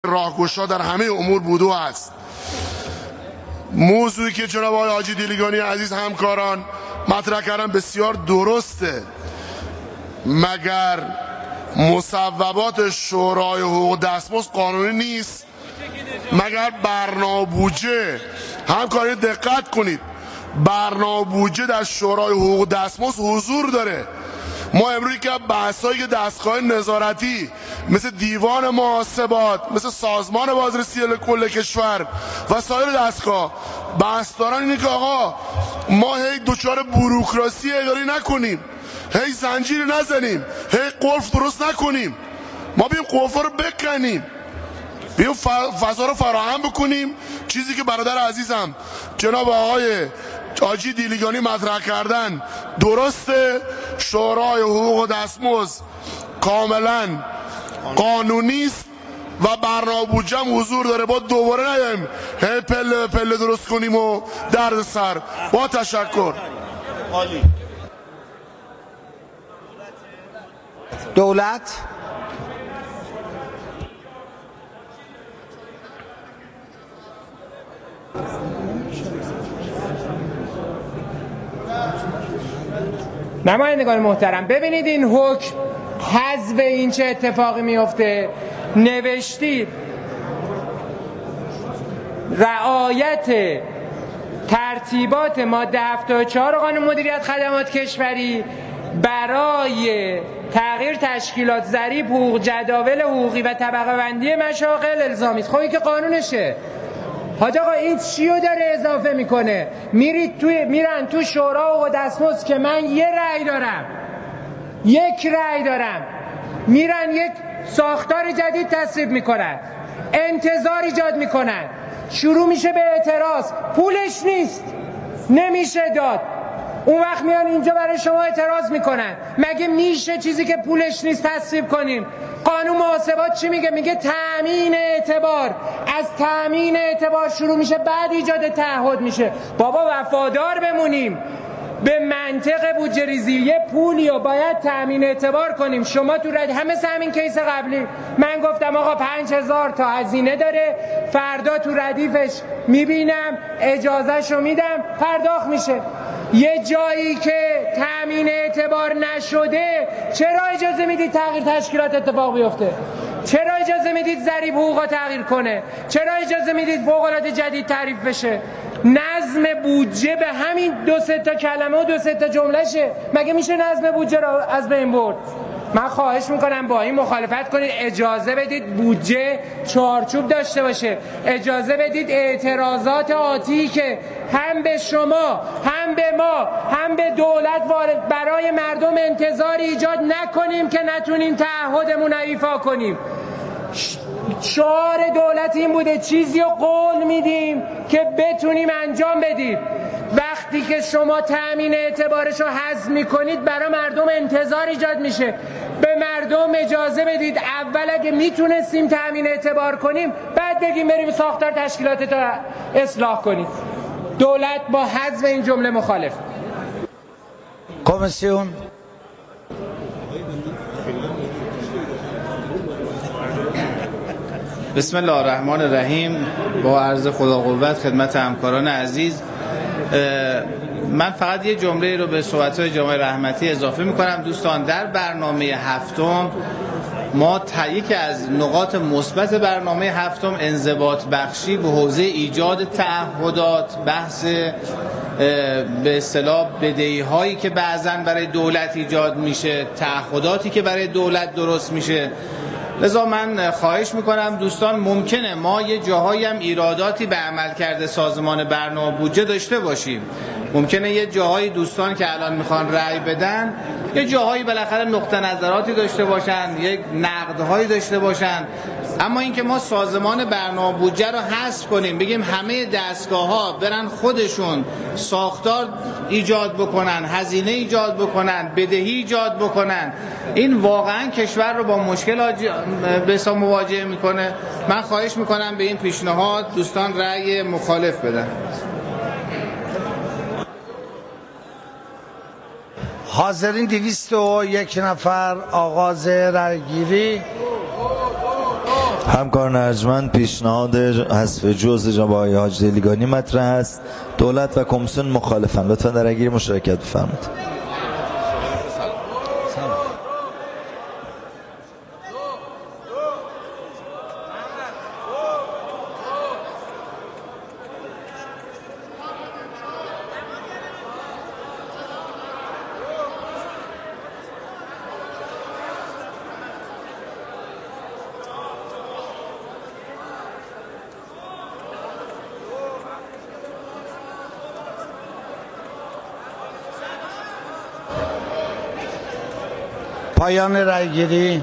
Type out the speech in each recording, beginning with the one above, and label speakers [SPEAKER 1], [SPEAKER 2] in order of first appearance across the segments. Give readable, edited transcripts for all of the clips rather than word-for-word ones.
[SPEAKER 1] راهگشا در همه امور بوده و است. موضوعی که جناب آقای حاجی دیلگانی عزیز همکاران مطرح کردن بسیار درسته. مگر مصوبات شورای حقوق دستمزد قانونی نیست؟ مگر برنامه بودجه، همکاران دقت کنید، برنامه بودجه در شورای حقوق دستمزد حضور داره. ما امروز که بحث‌های دستگاه نظارتی مثل دیوان محاسبات، مثل سازمان بازرسی کل کشور و سایر دستگاه بحث دارن اینه که آقا ما هی دچار بوروکراسی اداری نکنیم، هی زنجیر نزنیم، هی قلف درست نکنیم، ما بیایم قلف‌ها رو بکنیم، بیایم فضا رو فراهم بکنیم. چیزی که برادر عزیزم جناب آقای حاجی دیلگانی مطرح کردن درسته. شورای حقوق دستمزد کاملا قانونی است و برنامه بودجه هم حضور داره. با دوباره نیایم هی پله به پله درست کنیم و درد سر. با تشکر.
[SPEAKER 2] دولت
[SPEAKER 3] نمایندگان محترم، ببینید این حکم حذف این چه اتفاقی میفته. نوشتید رعایت ترتیبات ماده 74 قانون مدیریت خدمات کشوری برای تغییر تشکیلات ضریب حقوق، جداول حقوقی و طبقه بندی مشاغل الزامی است. خب این که قانونشه. حاج آقا این چیو داره اضافه میکنه؟ میرن تو شورا و دستمزد که من یک رأی دارم، میرن یک ساختار جدید تصویب میکنن، انتظار ایجاد میکنن، شروع میشه به اعتراض، پولش نیست، نمیشه داد. اون وقت میان اینجا برای شما اعتراض میکنن. مگه میشه چیزی که پولش نیست تصویب کنیم؟ قانون محاسبات چی میگه؟ میگه تأمین اعتبار. از تأمین اعتبار شروع میشه، بعد ایجاد تعهد میشه. بابا وفادار بمونیم به منطق بودجه ریزی. یه پولی رو باید تأمین اعتبار کنیم. شما تو رد همه همین کیس قبلی من گفتم آقا 5000 تا هزینه داره، فردا تو ردیفش میبینم، اجازهشو میدم، پرداخت میشه. یه جایی که تأمین اعتبار نشده چرا اجازه میدید تغییر تشکیلات اتفاق بیفته؟ چرا اجازه میدید ضریب حقوقا تغییر کنه؟ چرا اجازه میدید فوق‌العاده جدید تعریف بشه؟ نظم بودجه به همین 2-3 تا کلمه و 2-3 تا جملهشه. مگه میشه نظم بودجه رو از بین برد؟ من خواهش میکنم با این مخالفت کنید. اجازه بدید بودجه چارچوب داشته باشه. اجازه بدید اعتراضات آتی که هم به شما، هم به ما، هم به دولت وارد برای مردم انتظاری ایجاد نکنیم که نتونیم تعهدمون رو ایفا کنیم. شعار دولت این بوده چیزی رو قول میدیم که بتونیم انجام بدیم. وقتی که شما تأمین اعتبارش رو حذف میکنید برای مردم انتظار ایجاد میشه. به مردم اجازه بدید اول اگه میتونستیم تأمین اعتبار کنیم بعد بگیم بریم ساختار تشکیلات رو اصلاح کنیم. دولت با حذف این جمله مخالف.
[SPEAKER 2] کمیسیون
[SPEAKER 4] بسم الله الرحمن الرحیم. با عرض خدا قوت خدمت همکاران عزیز، من فقط یه جمله رو به صحبت‌های جناب رحمتی اضافه می‌کنم. دوستان، در برنامه هفتم ما یکی از نقاط مثبت برنامه هفتم انضباط بخشی به حوزه ایجاد تعهدات، بحث به اصطلاح بدهی‌هایی که بعضاً برای دولت ایجاد میشه، تعهداتی که برای دولت درست میشه. لذا من خواهش میکنم دوستان، ممکنه ما یه جاهایی هم ایراداتی به عملکرد سازمان برنامه بودجه داشته باشیم. ممکنه یه جاهایی دوستان که الان میخوان رأی بدن یه جاهایی بالاخره نقطه نظراتی داشته باشن، یک نقدهایی داشته باشن. اما اینکه ما سازمان برنامه بودجه رو حذف کنیم، بگیم همه دستگاه‌ها برن خودشون ساختار ایجاد بکنن، هزینه ایجاد بکنن، بدهی ایجاد بکنن، این واقعا کشور رو با مشکل به مواجه میکنه. من خواهش میکنم به این پیشنهاد دوستان رأی مخالف بدن.
[SPEAKER 2] حاضرین 201 نفر. آغاز رأیگیری.
[SPEAKER 5] همکاران ارجمند، پیشنهاد حذف جزء جناب آقای حاجی دلیگانی مطرح است. دولت و کمیسیون مخالفند. لطفا در رأیگیری مشارکت بفرمایید.
[SPEAKER 2] پایان رأیگیری.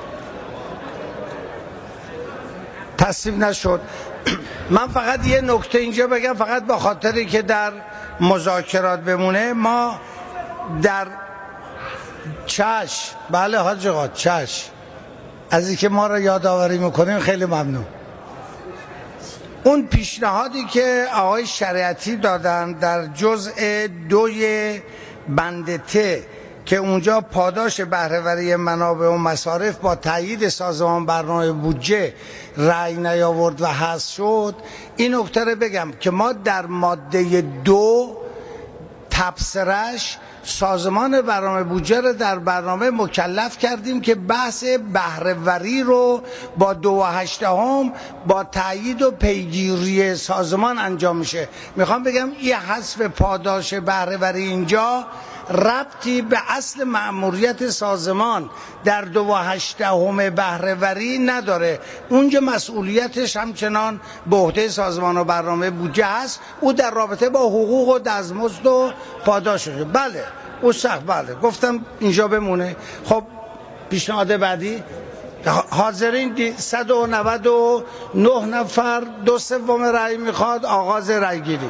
[SPEAKER 2] تصویب نشد. من فقط یه نکته اینجا بگم، فقط به خاطری که در مذاکرات بمونه. ما در بله حاج آقا از اینکه ما را یادآوری میکنیم خیلی ممنون. اون پیشنهادی که آقای شریعتی دادن در جزء 2 بند ت که اونجا پاداش بهره‌وری منابع و مصارف با تایید سازمان برنامه بودجه رأی نیاورد و حذف شد، این نکته رو بگم که ما در ماده 2 تبصره‌اش سازمان برنامه بودجه رو در برنامه مکلف کردیم که بحث بهره‌وری رو با 2.8 با تایید و پیگیری سازمان انجام میشه. میخوام بگم این حذف پاداش بهره‌وری اینجا ربطی به اصل مأموریت سازمان در 2.8 بهره‌وری نداره. اونجا مسئولیتش همچنان به عهده سازمان و برنامه بودجه هست. او در رابطه با حقوق و دستمزد و پاداششه. بله او سخت، بله گفتم اینجا بمونه. خب پیشنهاد بعدی. حاضرین 199 نفر، 2/3 رأی میخواد. آغاز رأیگیری.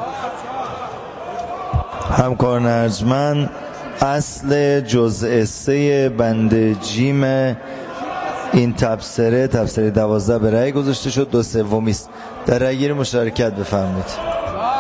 [SPEAKER 5] همکاران ارجمند، اصل جزء 3 بند جیم این تبصره 12 به رأی گذاشته شد، 2/3 است. در رأیگیری مشارکت بفرمایید.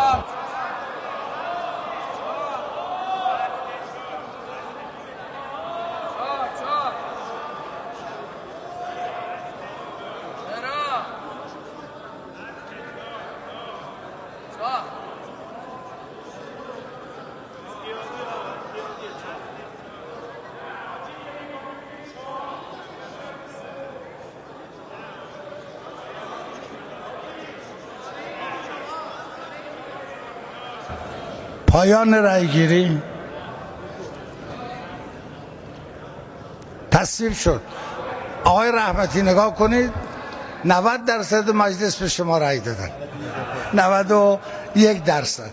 [SPEAKER 2] پایان رأیگیری. تصویب شد. آقای رحمتی نگاه کنید، 90% مجلس به شما رأی دادن، 91%.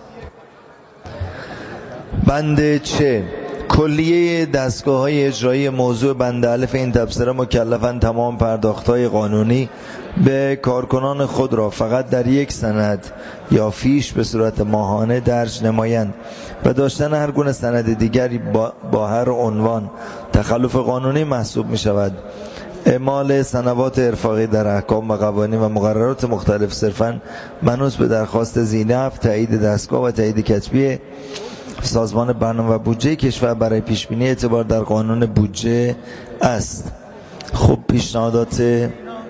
[SPEAKER 5] بند چه کلیه دستگاه‌های اجرایی موضوع بند الف این تبصره مکلفند تمام پرداخت‌های قانونی به کارکنان خود را فقط در یک سند یا فیش به صورت ماهانه درج نمایند و داشتن هر گونه سند دیگری با هر عنوان تخلف قانونی محسوب می شود. اعمال سنوات ارفاقی در احکام و قوانین و مقررات مختلف صرفاً منوط به درخواست ذی‌نفع، تایید دستگاه و تایید کتبی سازمان برنامه و بودجه کشور برای پیشبینی اعتبار در قانون بودجه است. خب پیشنهادات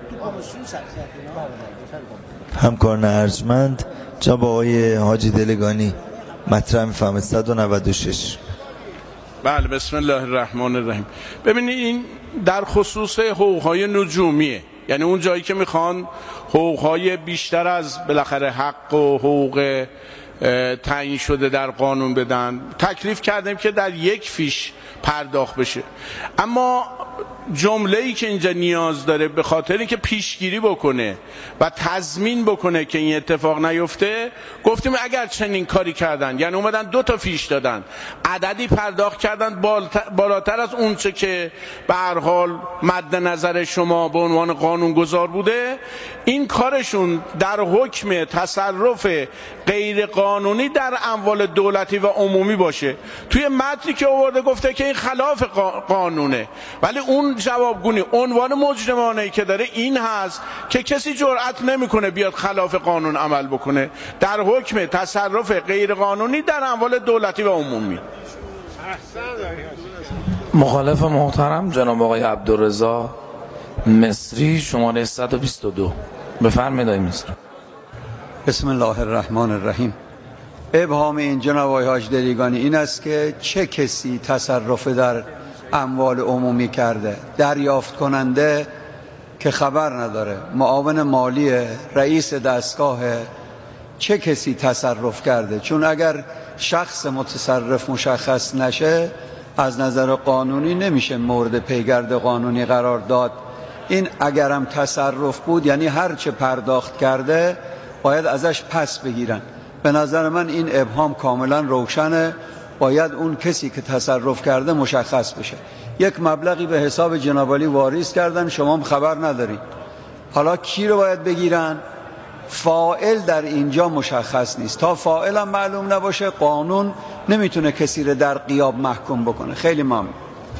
[SPEAKER 5] همکاران ارجمند، جناب آقای حاجی دلیگانی مطرح می‌فرمایید. 196.
[SPEAKER 6] بله بسم الله الرحمن الرحیم. ببینید این در خصوص حقوق‌های نجومیه، یعنی اون جایی که میخوان حقوق‌های بیشتر از بالاخره حق و حقوق تعیین شده در قانون بدن. تکلیف کردیم که در یک فیش پرداخت بشه، اما جمله‌ای که اینجا نیاز داره به خاطر اینکه پیشگیری بکنه و تضمین بکنه که این اتفاق نیفته، گفتیم اگر چنین کاری کردن، یعنی اومدن 2 تا فیش دادن، عددی پرداخت کردن بالاتر از اون چه که به هر حال مد نظر شما به عنوان قانونگذار بوده، این کارشون در حکم تصرف غیر قانونی در اموال دولتی و عمومی باشه. توی متنی که آورده گفته که این خلاف قانونه، ولی اون جوابگونی عنوان مجرمانه‌ای که داره این هست که کسی جرئت نمیکنه بیاد خلاف قانون عمل بکنه در حکم تصرف غیر قانونی در اموال دولتی و عمومی.
[SPEAKER 7] مخالف محترم جناب آقای عبدالرضا مصری شماره 122. بفرمایید آقای مصری.
[SPEAKER 8] بسم الله الرحمن الرحیم. ابهام این جناب آقای حاج دلیگانی این است که چه کسی تصرف در اموال عمومی کرده؟ دریافت کننده که خبر نداره، معاون مالی رئیس دستگاه، چه کسی تصرف کرده؟ چون اگر شخص متصرف مشخص نشه از نظر قانونی نمیشه مورد پیگرد قانونی قرار داد. این اگرم تصرف بود یعنی هر چه پرداخت کرده باید ازش پس بگیرن. به نظر من این ابهام کاملا روشنه، باید اون کسی که تصرف کرده مشخص بشه. یک مبلغی به حساب جناب عالی واریز کردن، شما هم خبر ندارید. حالا کی رو باید بگیرن؟ فاعل در اینجا مشخص نیست. تا فاعل هم معلوم نباشه قانون نمیتونه کسی رو در غیاب محکوم بکنه. خیلی ممنون.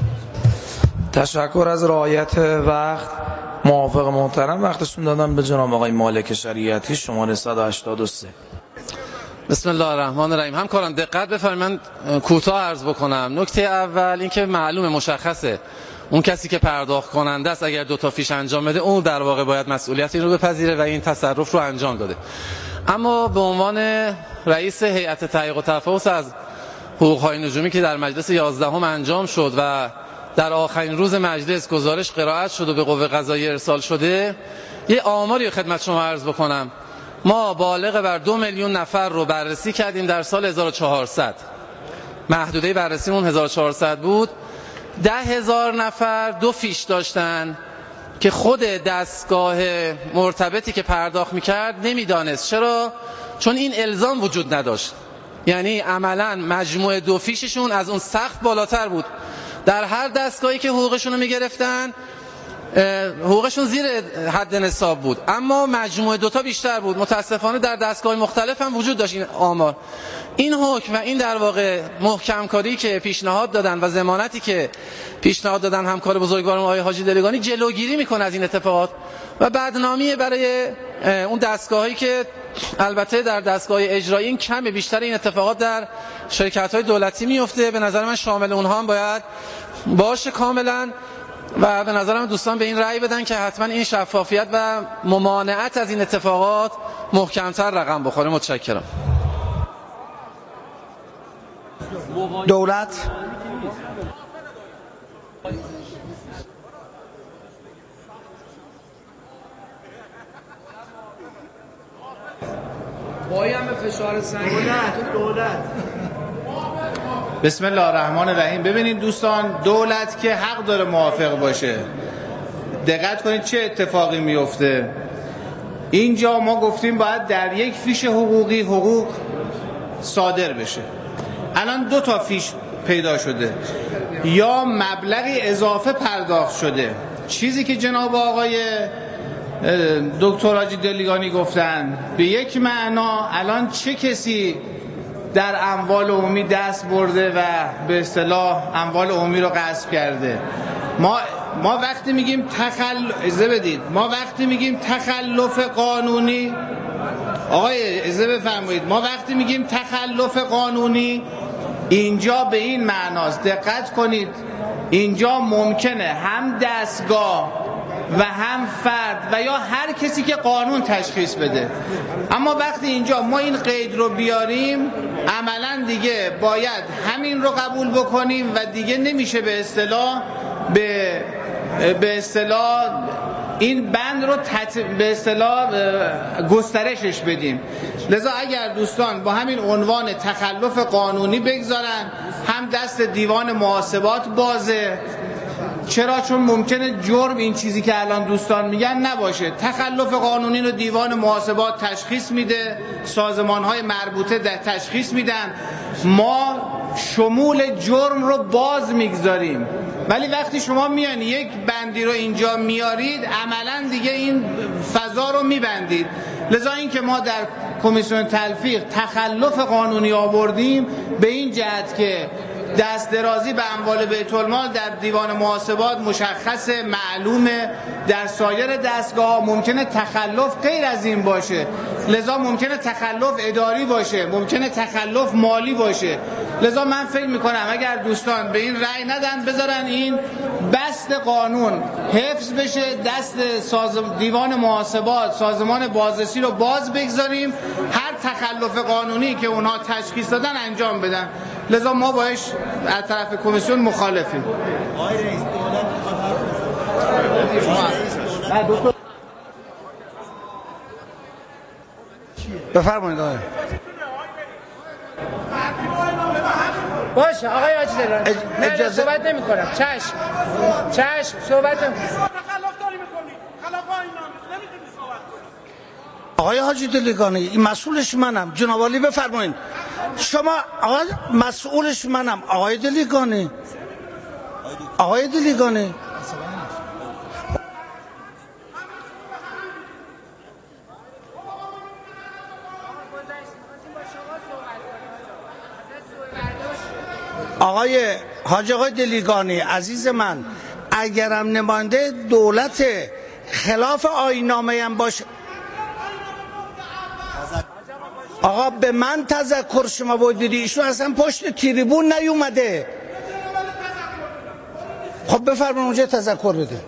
[SPEAKER 7] تشکر از رعایت وقت. موافق محترم وقتشون دادم به جناب آقای مالک شریعتی شماره 183.
[SPEAKER 9] بسم الله الرحمن الرحیم. همکاران دقت بفرمایید، من کوتاه عرض بکنم. نکته اول اینکه معلومه مشخصه اون کسی که پرداخت کننده است اگر 2 تا فیش انجام بده اون در واقع باید مسئولیت این رو بپذیره و این تصرف رو انجام داده. اما به عنوان رئیس هیئت تحقیق و تفحص از حقوق‌های نجومی که در مجلس 11 انجام شد و در آخرین روز مجلس گزارش قرائت شد و به قوه قضاییه ارسال شده، یه آماری خدمت شما عرض بکنم. ما بالغ بر 2 میلیون نفر رو بررسی کردیم در سال 1400. محدوده بررسیمون 1400 بود. 10,000 نفر 2 فیش داشتن که خود دستگاه مرتبطی که پرداخت میکرد نمیدانست. چرا؟ چون این الزام وجود نداشت. یعنی عملا مجموع 2 فیششون از اون سقف بالاتر بود. در هر دستگاهی که حقوقشون رو میگرفتن حقوقشون زیر حد نصاب بود، اما مجموع 2 تا بیشتر بود. متاسفانه در دستگاه مختلف هم وجود داشت این آمار. این حکم و این در واقع محکم کاری که پیشنهاد دادن و ضمانتی که پیشنهاد دادن همکار بزرگوارم آقای حاجی دلیگانی جلوگیری میکنه از این اتفاقات و بدنامی برای اون دستگاهایی که البته در دستگاه اجرایی این کمه، بیشتر این اتفاقات در شرکت‌های دولتی میفته. به نظر من شامل اونها هم باید باشه کاملا و به نظرم دوستان به این رأی بدن که حتما این شفافیت و ممانعت از این اتفاقات محکمتر رقم بخوره. متشکرم.
[SPEAKER 2] دولت
[SPEAKER 3] بایم به فشار سنگین دولت.
[SPEAKER 4] بسم الله الرحمن الرحیم. ببینید دوستان، دولت که حق داره موافق باشه. دقت کنید چه اتفاقی میفته. اینجا ما گفتیم باید در یک فیش حقوقی حقوق صادر بشه. الان 2 تا فیش پیدا شده یا مبلغی اضافه پرداخت شده. چیزی که جناب آقای دکتر حاجی دلیگانی گفتن به یک معنا الان چه کسی در اموال عمومی دست برده و به اصطلاح اموال عمومی رو غصب کرده. ما وقتی میگیم ما وقتی میگیم تخلف قانونی، آقای اجازه بفرمایید، ما وقتی میگیم تخلف قانونی اینجا به این معناست. دقت کنید، اینجا ممکنه هم دستگاه و هم فرد و یا هر کسی که قانون تشخیص بده. اما وقتی اینجا ما این قید رو بیاریم عملا دیگه باید همین رو قبول بکنیم و دیگه نمیشه به اصطلاح این بند رو به اصطلاح گسترشش بدیم. لذا اگر دوستان با همین عنوان تخلف قانونی بگذارن، هم دست دیوان محاسبات بازه. چرا؟ چون ممکنه جرم این چیزی که الان دوستان میگن نباشه. تخلف قانونی رو دیوان محاسبات تشخیص میده، سازمانهای مربوطه در تشخیص میدن، ما شمول جرم رو باز میگذاریم. ولی وقتی شما میان یک بندی رو اینجا میارید عملا دیگه این فضا رو میبندید. لذا این که ما در کمیسیون تلفیق تخلف قانونی آوردیم به این جهت که دست درازی به اموال بیت المال در دیوان محاسبات مشخصه، معلومه. در سایر دستگاه ممکنه تخلف غیر از این باشه. لذا ممکنه تخلف اداری باشه، ممکنه تخلف مالی باشه. لذا من فکر میکنم اگر دوستان به این رأی ندن، بذارن این بست قانون حفظ بشه، دست دیوان محاسبات، سازمان بازرسی رو باز بگذاریم، هر تخلف قانونی که اونها تشخیص دادن انجام بدن. لذا ما باش از طرف کمیسیون مخالفیم.
[SPEAKER 2] بفرمایید آقای.
[SPEAKER 3] باشه آقای حاجی دلیقانی، اجازه صحبت نمی کنم. چشم صحبت نمی کنم.
[SPEAKER 2] آقای حاجی دلیقانی این مسئولش منم. جناب عالی بفرمایید. شما آقای مسئولش منم. آقای دلیقانی آقای حاج آقای دلیقانی عزیز من، اگرم نماینده دولت خلاف آیین‌نامه هم باشه، آقا به من تذکر شما باید دیدی، ایشون اصلا پشت تریبون نیومده. خب بفرمایید اونجا تذکر بده.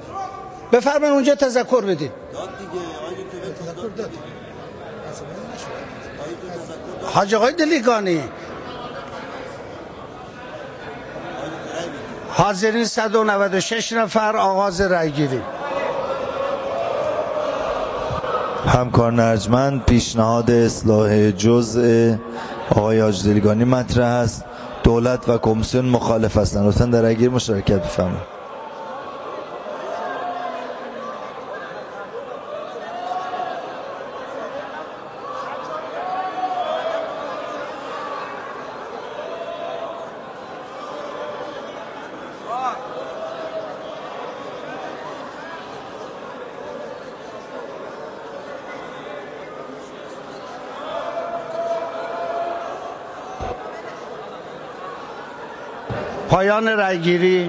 [SPEAKER 2] حاج آقای دلیقانی، حاضرین 196 نفر، آغاز رأیگیری.
[SPEAKER 5] همکار نرجمند، پیشنهاد اصلاح جزء آقای حاج دلیقانی مطرح است. دولت و کمیسیون مخالف هستند. لطفاً در رأیگیری مشارکت بفرمایید.
[SPEAKER 2] پایان رأیگیری.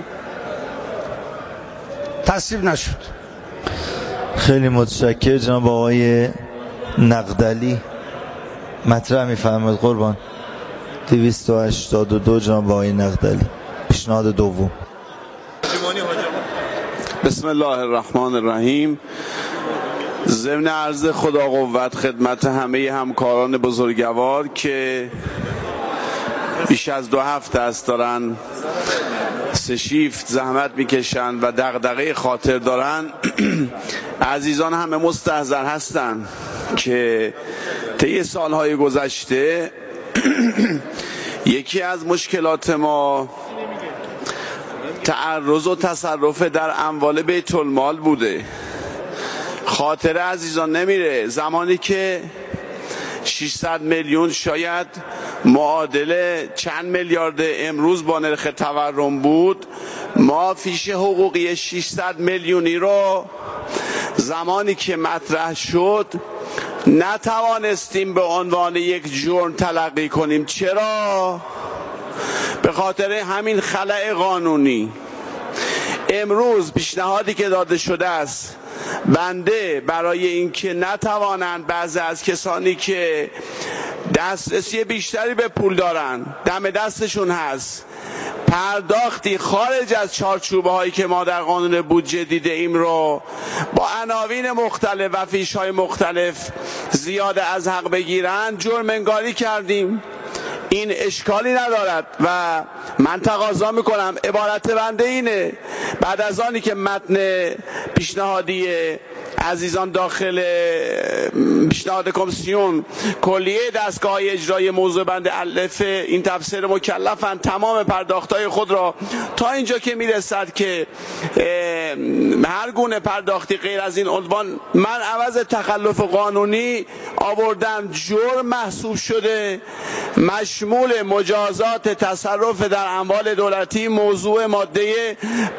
[SPEAKER 2] تصویب نشد.
[SPEAKER 5] خیلی متشکرم. جناب آقای نقدلی مطرح می‌فرمایید. قربان. 282 جناب آقای نقدلی، پیشنهاد دوم.
[SPEAKER 6] بسم الله الرحمن الرحیم. ضمن عرض خدا قوت خدمت همه همکاران بزرگوار که بیش از 2 هفته است دارن 3 شیفت زحمت میکشن و دغدغه خاطر دارن، عزیزان همه مستحضر هستن که طی سالهای گذشته یکی از مشکلات ما تعرض و تصرف در اموال بیت المال بوده. خاطر عزیزان نمیره زمانی که 600 میلیون شاید معادل چند میلیارد امروز با نرخ تورم بود، ما فیش حقوقی 600 میلیونی رو زمانی که مطرح شد نتوانستیم به عنوان یک جرم تلقی کنیم. چرا؟ به خاطر همین خلأ قانونی. امروز پیشنهادی که داده شده است، بنده برای اینکه نتوانند بعضی از کسانی که دسترسی بیشتری به پول دارن، دم دستشون هست، پرداختی خارج از چارچوبه هایی که ما در قانون بودجه دیده ایم رو با عناوین مختلف و فیش های مختلف زیاده از حق بگیرن جرم انگاری کردیم. این اشکالی ندارد و من تقاضا میکنم عبارت بنده اینه، بعد از آنی که متن پیشنهادی عزیزان داخل پیشنهاد کمیسیون کلیه دستگاه اجرایی موضوع بند الف این تفسیر مکلفن تمام پرداختهای خود را تا اینجا که میرسد که هر گونه پرداختی غیر از این عنوان من عوض تخلف قانونی آوردم جرم محسوب شده، مشمول مجازات تصرف در اموال دولتی موضوع ماده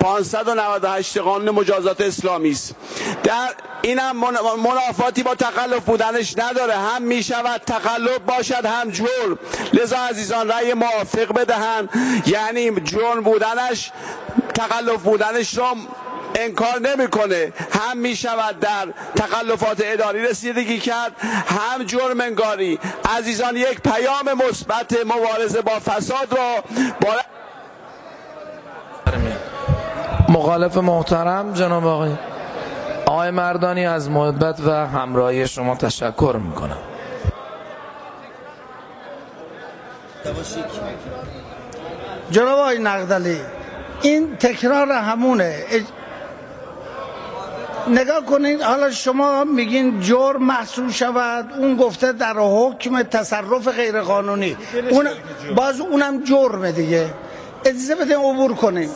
[SPEAKER 6] 598 قانون مجازات اسلامی است. در اینم منافاتی با تخلف بودنش نداره، هم میشود تخلف باشد هم جرم. لذا عزیزان رأی موافق بدهند، یعنی جرم بودنش تخلف بودنش را انکار نمیکنه، هم میشود در تخلفات اداری رسیدگی کرد هم جرم انگاری. عزیزان یک پیام مثبت مبارزه با فساد را
[SPEAKER 7] مخالف محترم جناب آقای مردانی، از محبت و همراهی شما تشکر میکنم.
[SPEAKER 2] جناب آقای نقدلی، این تکرار همونه. نگاه کنید، حالا شما میگین جرم محسوب شود، اون گفته در حکم تصرف غیرقانونی، باز اونم جرمه دیگه. اجازه بدین عبور کنیم.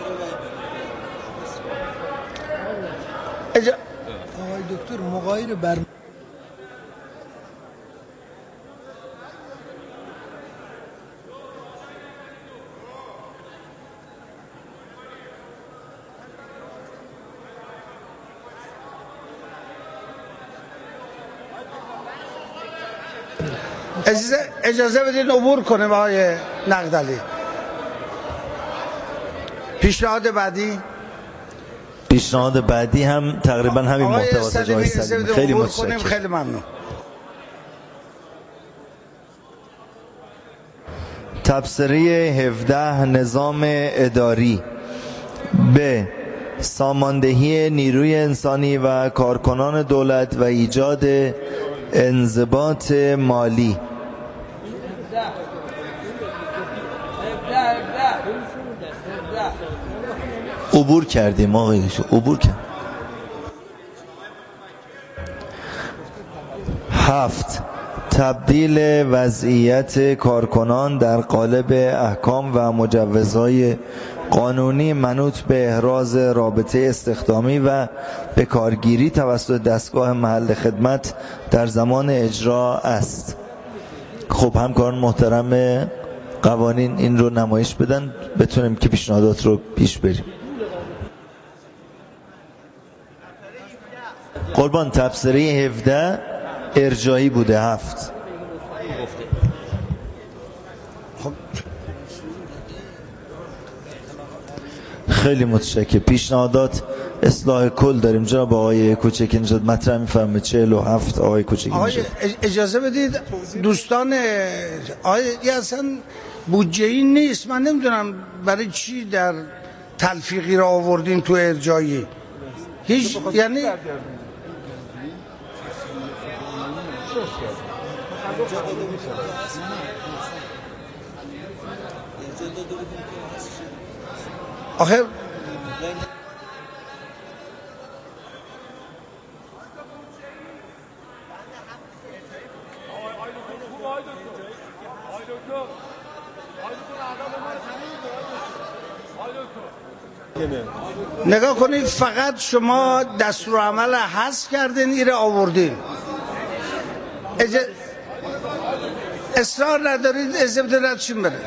[SPEAKER 2] آقای
[SPEAKER 10] دکتر مغایر بر
[SPEAKER 2] اجازه بدین عبور کنیم آقای نقدلی. پیشنهاد
[SPEAKER 5] بعدی هم تقریبا همین محتواست جای سلیم. خیلی متشکرم.
[SPEAKER 2] خیلی ممنون.
[SPEAKER 5] تبصره 17 نظام اداری به ساماندهی نیروی انسانی و کارکنان دولت و ایجاد انضباط مالی. عبور کردیم آقایشو، عبور کرد. 7 تبدیل وضعیت کارکنان در قالب احکام و مجوزهای قانونی منوط به احراز رابطه استخدامی و به کارگیری توسط دستگاه محل خدمت در زمان اجرا است. خب همکاران محترم قوانین این رو نمایش بدن بتونیم که پیشنهادات رو پیش بریم. قربان تبصره 17 ارجاعی بوده. 7
[SPEAKER 2] خب
[SPEAKER 5] خیلی متشکرم. پیشنهادات اصلاح کل داریم. جناب آقای کوچک نژاد مطرح می‌فرمایید. 47 آقای کوچک نژاد.
[SPEAKER 2] اجازه بدید دوستان، آقای اصلا بودجه‌ای نیست، من نمیدونم برای چی در تلفیقی را آوردین تو ارجاعی. هیچ یعنی آخر نگاه کنید، فقط شما دستورالعمل حذف کردین، ایره آوردین. اصرار ندارید، اجازه بدید ردشون بره.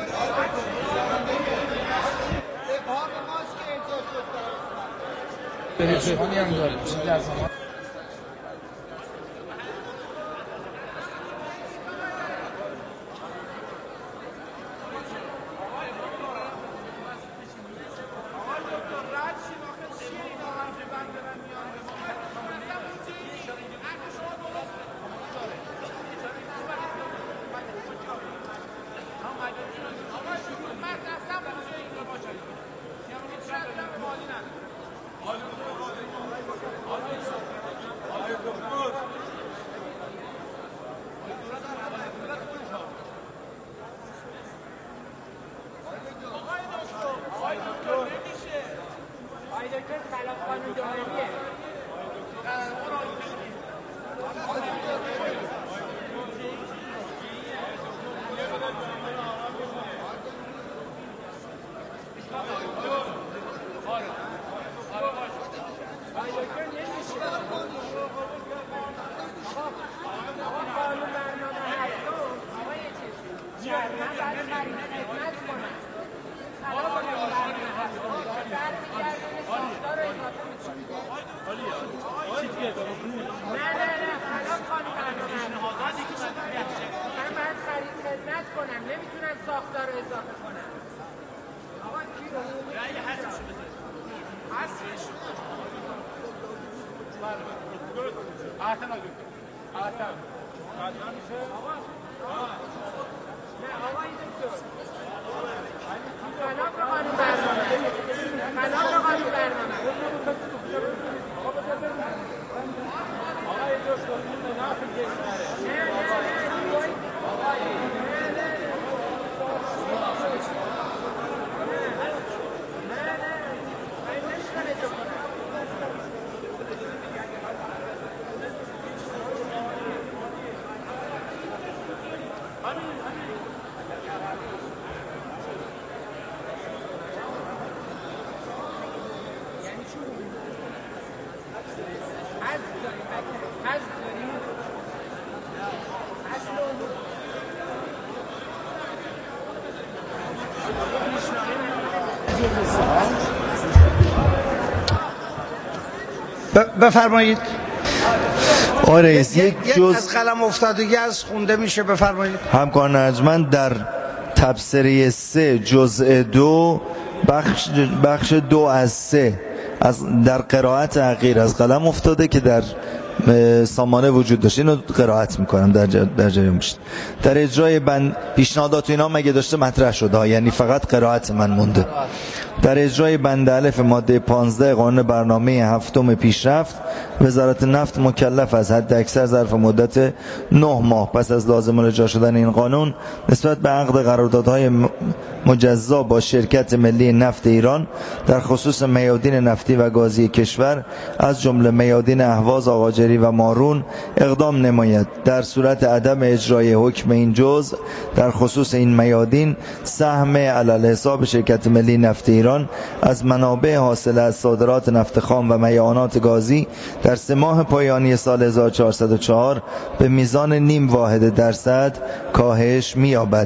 [SPEAKER 2] بفرمایید.
[SPEAKER 5] آقای رئیس یک جز
[SPEAKER 2] از قلم افتادگی از خونده میشه، بفرمایید.
[SPEAKER 5] همکاران ارجمند در تبصره 3 جزء 2 بخش 2 از 3 در قرائت حقیر از قلم افتاده که در سامانه وجود داشته، اینو قرائت میکنم در جریان باشید. در اجرای پیشنهادات و اینا مگه داشته مطرح شده، یعنی فقط قرائت من مونده. در اجرای بند الف ماده 15 قانون برنامه هفتم پیشرفت، وزارت نفت مکلف از حد اکثر ظرف مدت 9 ماه پس از لازم اجرا شدن این قانون نسبت به عقد قراردادهای مجزا با شرکت ملی نفت ایران در خصوص میادین نفتی و گازی کشور از جمله میادین اهواز، آقاجری و مارون اقدام نماید. در صورت عدم اجرای حکم این جزء در خصوص این میادین، سهم علی حساب شرکت ملی نفت ایران از منابع حاصل از صادرات نفت خام و میعانات گازی در 3 ماه پایانی سال 1404 به میزان 0.5 واحد درصد کاهش می‌یابد.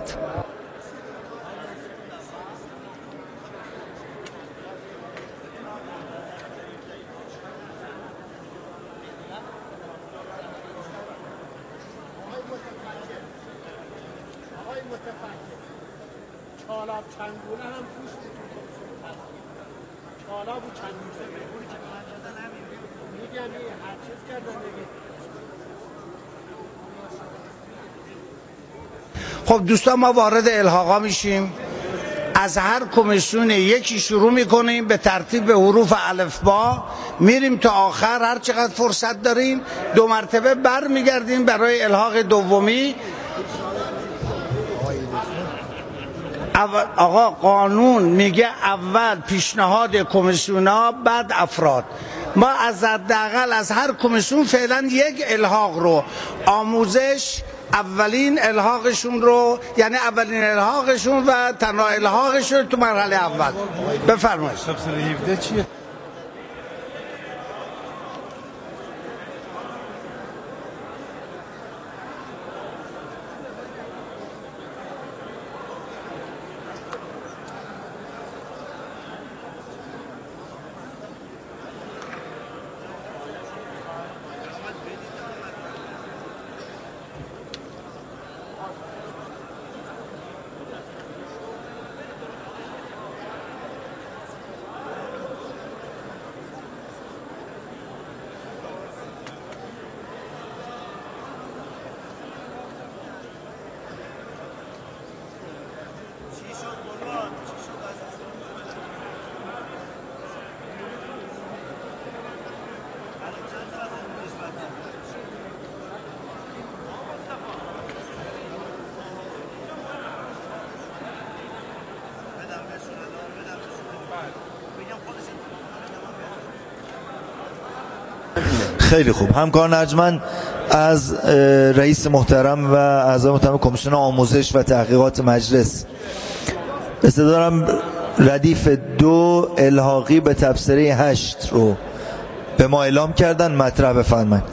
[SPEAKER 2] خب دوستان، ما وارد الحاقا میشیم. از هر کمیسیون یکی شروع میکنیم به ترتیب حروف الفبا، میریم تا آخر. هر چقدر فرصت داریم 2 مرتبه بر میگردیم برای الحاق دومی. آقا قانون میگه اول پیشنهاد کمیسیونا بعد افراد. ما از حداقل از هر کمیسیون فعلا 1 الحاق رو آموزش، اولین الحاقشون رو، یعنی اولین الحاقشون و تنها الحاقشون تو مرحله اول. بفرمایید.
[SPEAKER 10] تبصره 17 چیه؟
[SPEAKER 5] خیلی خوب. همکاران ارجمند، از رئیس محترم و اعضای محترم کمیسیون آموزش و تحقیقات مجلس استدارم ردیف 2 الحاقی به تبصره 8 رو به ما اعلام کردن. مطرح بفرمایید.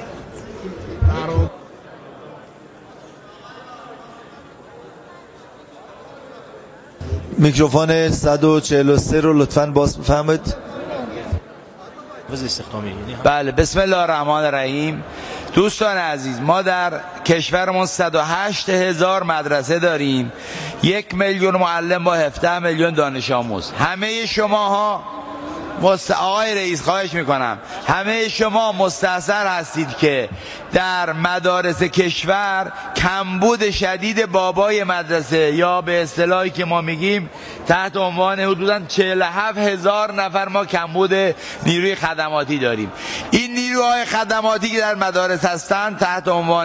[SPEAKER 5] میکروفون 143 رو لطفاً باز بفرمایید.
[SPEAKER 11] بله، بسم الله الرحمن الرحیم. دوستان عزیز، ما در کشورمون 108,000 مدرسه داریم، 1 میلیون معلم با 17 میلیون دانش آموز. همه شماها آقای رئیس خواهش میکنم همه شما مستحضر هستید که در مدارس کشور کمبود شدید بابای مدرسه یا به اصطلاحی که ما میگیم تحت عنوان حدوداً 47,000 نفر ما کمبود نیروی خدماتی داریم. این نیروهای خدماتی که در مدارس هستند تحت عنوان